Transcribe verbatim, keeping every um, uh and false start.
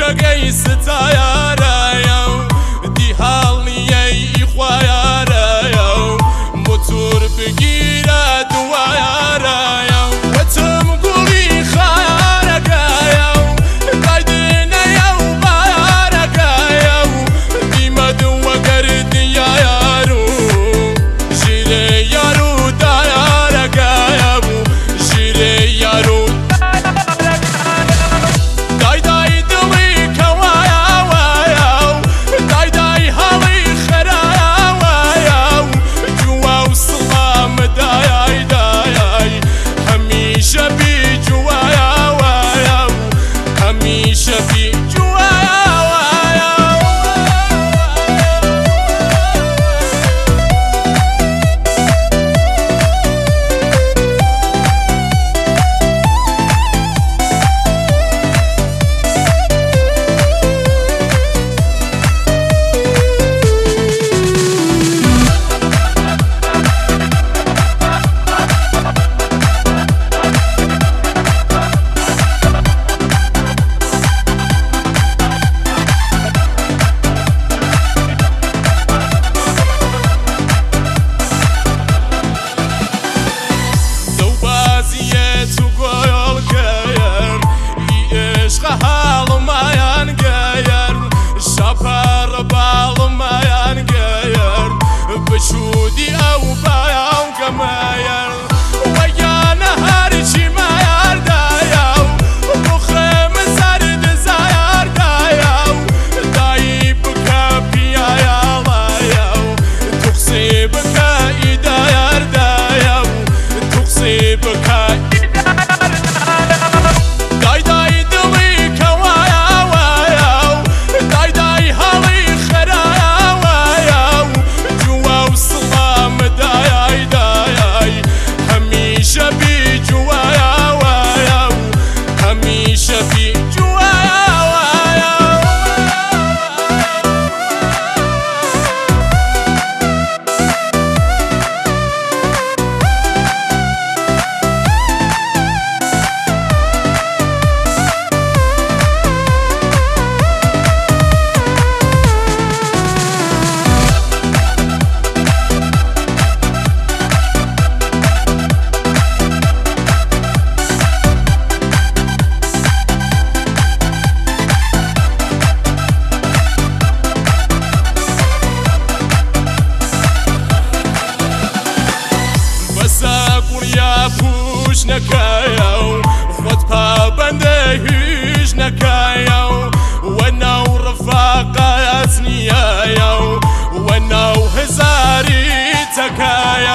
جگەی ستایارەیە و دیهاڵ نیەی خوایارەیە و موتور بگیرە دوایارەیە و وەتم گوڵی خارەکەیە و دایدنەیە و بارەکەیە و دیمەد وەگەردیایار و ژیرێ یار و دایارەکەیە و ژیرێ یار و بچودی ئەو باو گەمایە وەیانە هەرچی مایاردایە و بخێمە سەرد زایاردایە و دایی بکە پیایاڵایە و توخسی بکە ئیدایاردایە و توخسی بکە پوش نەکایە و خۆت پابەندە هیچ نەکایە و وەناو ڕەفاقەت نیایە و وەناو هەزاری تەکایە